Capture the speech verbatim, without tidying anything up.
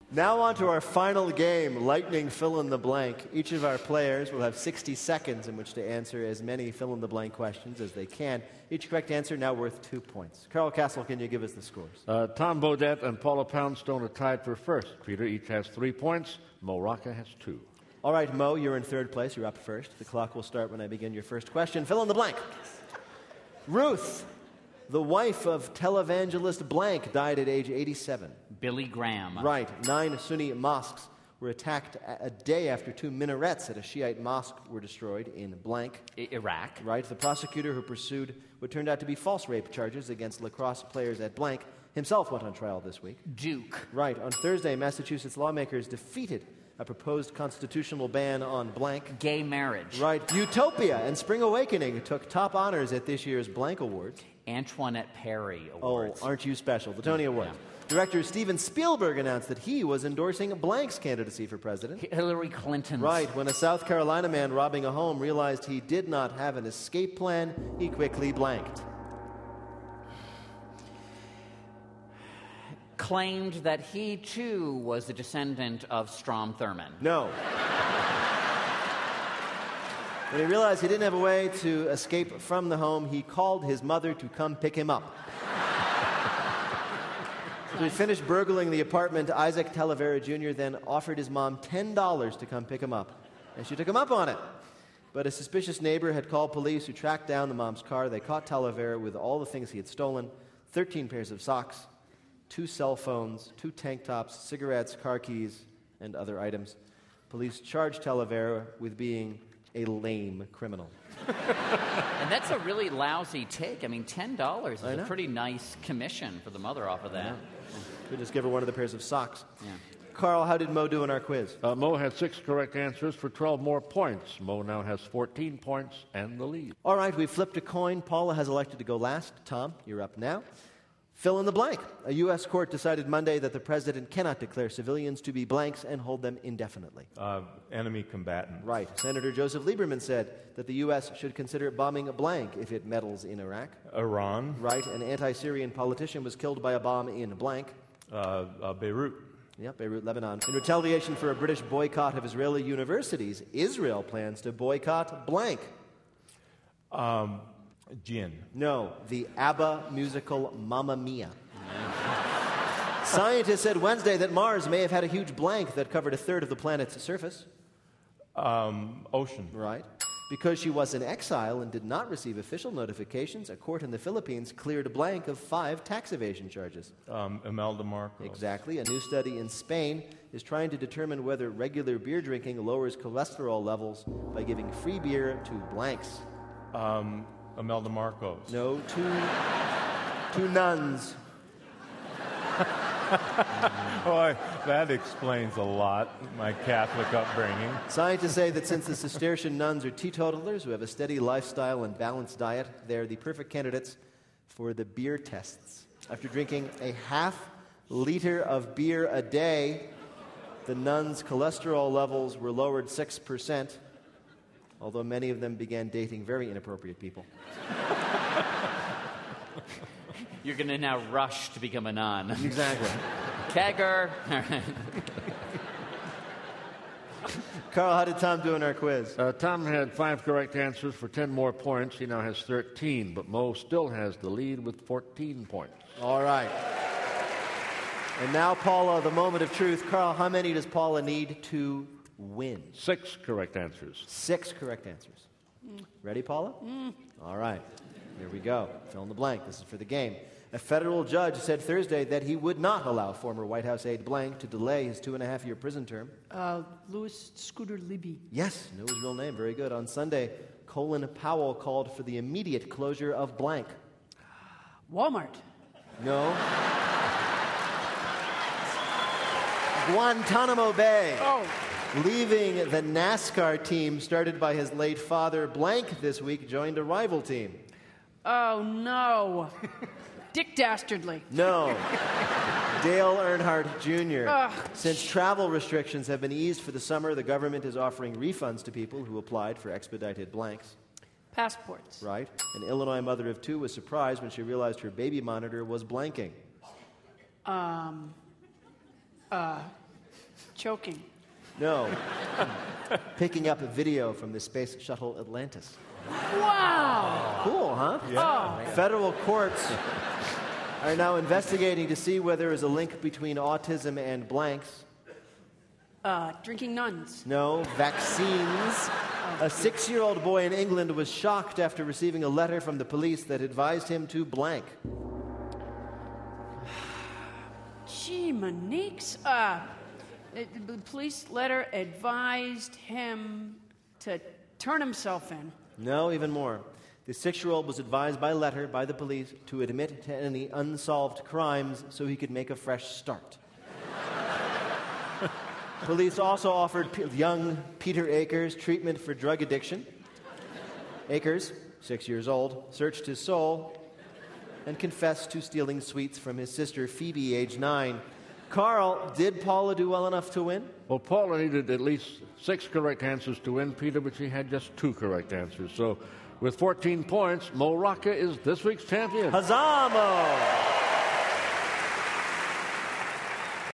Now on to our final game, Lightning Fill-in-the-Blank. Each of our players will have sixty seconds in which to answer as many fill-in-the-blank questions as they can. Each correct answer now worth two points. Carl Castle, can you give us the scores? Uh, Tom Bodette and Paula Poundstone are tied for first. Peter each has three points. Mo Rocca has two. All right, Mo, you're in third place. You're up first. The clock will start when I begin your first question. Fill in the blank. Ruth, the wife of televangelist blank, died at age eighty-seven. Billy Graham. Right. Nine Sunni mosques were attacked a day after two minarets at a Shiite mosque were destroyed in blank. I- Iraq. Right. The prosecutor who pursued what turned out to be false rape charges against lacrosse players at blank himself went on trial this week. Duke. Right. On Thursday, Massachusetts lawmakers defeated a proposed constitutional ban on blank. Gay marriage. Right. Utopia and Spring Awakening took top honors at this year's blank awards. Antoinette Perry Awards. Oh, aren't you special? The Tony Awards. Yeah. Director Steven Spielberg announced that he was endorsing blank's candidacy for president. Hillary Clinton. Right. When a South Carolina man robbing a home realized he did not have an escape plan, he quickly blanked. Claimed that he, too, was a descendant of Strom Thurmond. No. When he realized he didn't have a way to escape from the home, he called his mother to come pick him up. When he finished burgling the apartment, Isaac Talavera Junior then offered his mom ten dollars to come pick him up, and she took him up on it. But a suspicious neighbor had called police, who tracked down the mom's car. They caught Talavera with all the things he had stolen: thirteen pairs of socks, two cell phones, two tank tops, cigarettes, car keys, and other items. Police charged Talavera with being a lame criminal. And that's a really lousy take. I mean, ten dollars is I a know. pretty nice commission for the mother off of that. Could just give her one of the pairs of socks. Yeah. Carl, how did Mo do in our quiz? Uh, Mo had six correct answers for twelve more points. Mo now has fourteen points and the lead. All right, we flipped a coin. Paula has elected to go last. Tom, you're up now. Fill in the blank. A U S court decided Monday that the president cannot declare civilians to be blanks and hold them indefinitely. Uh, enemy combatant. Right. Senator Joseph Lieberman said that the U S should consider bombing a blank if it meddles in Iraq. Iran. Right. An anti-Syrian politician was killed by a bomb in blank. Uh, uh, Beirut. Yep, Beirut, Lebanon. In retaliation for a British boycott of Israeli universities, Israel plans to boycott blank. Um, Jinn. No, the ABBA musical Mamma Mia. Scientists said Wednesday that Mars may have had a huge blank that covered a third of the planet's surface. Um, ocean. Right. Because she was in exile and did not receive official notifications, a court in the Philippines cleared a blank of five tax evasion charges. Um, Imelda Marcos. Exactly. A new study in Spain is trying to determine whether regular beer drinking lowers cholesterol levels by giving free beer to blanks. Um, Imelda Marcos. No, two, two nuns. Boy, that explains a lot, my Catholic upbringing. Scientists say that since the Cistercian nuns are teetotalers who have a steady lifestyle and balanced diet, they're the perfect candidates for the beer tests. After drinking a half liter of beer a day, the nuns' cholesterol levels were lowered six percent, although many of them began dating very inappropriate people. You're going to now rush to become a nun. Exactly. Kegger. Carl, how did Tom do in our quiz? Uh, Tom had five correct answers for ten more points. He now has thirteen, but Mo still has the lead with fourteen points. All right. And now, Paula, the moment of truth. Carl, how many does Paula need to win? Six correct answers. Six correct answers. Mm. Ready, Paula? Mm. All right. Here we go. Fill in the blank. This is for the game. A federal judge said Thursday that he would not allow former White House aide blank to delay his two-and-a-half-year prison term. Uh, Louis Scooter Libby. Yes, knew his real name. Very good. On Sunday, Colin Powell called for the immediate closure of blank. Walmart. No. Guantanamo Bay. Oh. Leaving the NASCAR team started by his late father, blank, this week, joined a rival team. Oh, no. Dick Dastardly. No. Dale Earnhardt Junior Ugh. Since travel restrictions have been eased for the summer, the government is offering refunds to people who applied for expedited blanks. Passports. Right. An Illinois mother of two was surprised when she realized her baby monitor was blanking. Um, uh, Choking. No. Picking up a video from the space shuttle Atlantis. Wow! Cool, huh? Oh, Federal courts are now investigating to see whether there is a link between autism and blanks. uh, drinking nuns. No, vaccines. A six-year-old boy in England was shocked after receiving a letter from the police that advised him to blank. Gee, Monique's, uh, the the police letter advised him to turn himself in. No, even more. The six-year-old was advised by letter by the police to admit to any unsolved crimes so he could make a fresh start. Police also offered P- young Peter Akers treatment for drug addiction. Akers, six years old, searched his soul and confessed to stealing sweets from his sister Phoebe, age nine. Carl, did Paula do well enough to win? Well, Paula needed at least six correct answers to win, Peter, but she had just two correct answers. So with fourteen points, Mo Rocca is this week's champion. Huzzah, Mo!